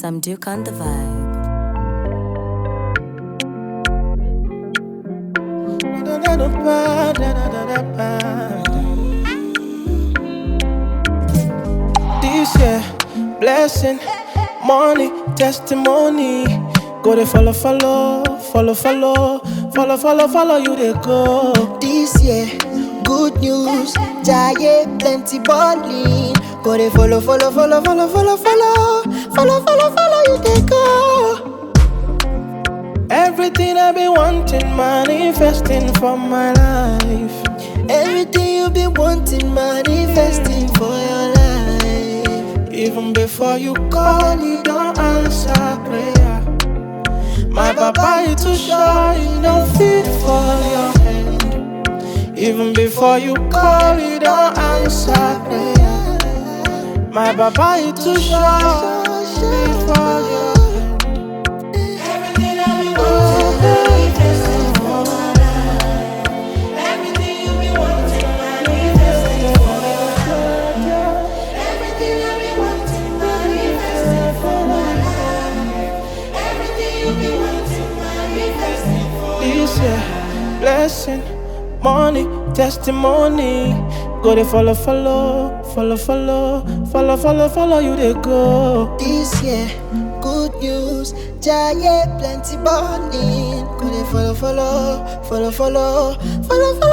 Some Duke on the vibe. This year, blessing, money, testimony. Go to follow, you they go. This year, good news, giant plenty balling. Go they follow, you they go. Everything I be wanting, manifesting for my life. Everything you be wanting, manifesting for your life. Even before you call, you don't answer prayer. My papa is too shy, no fit for your hand. Even before you call, you don't answer prayer. My papa is too shy, fit for your hand. Everything I be wanting, manifesting for my life. Everything you be wanting, manifesting for your life. Everything I be wanting, manifesting for my life. Everything you be wanting, manifesting for this year, blessing, money, testimony. Go they follow, you they go. This year, good news, giant plenty balling. Go they follow,